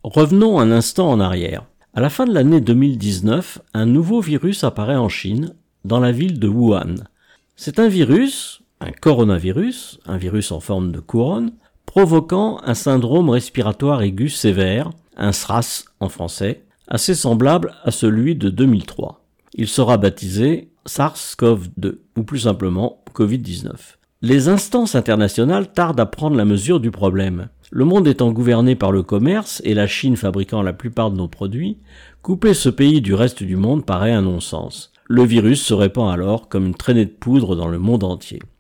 Revenons un instant en arrière. À la fin de l'année 2019, un nouveau virus apparaît en Chine, dans la ville de Wuhan. C'est un virus, un coronavirus, un virus en forme de couronne, provoquant un syndrome respiratoire aigu sévère, un SRAS en français, assez semblable à celui de 2003. Il sera baptisé SARS-CoV-2, ou plus simplement Covid-19. Les instances internationales tardent à prendre la mesure du problème. Le monde étant gouverné par le commerce et la Chine fabriquant la plupart de nos produits, couper ce pays du reste du monde paraît un non-sens. Le virus se répand alors comme une traînée de poudre dans le monde entier.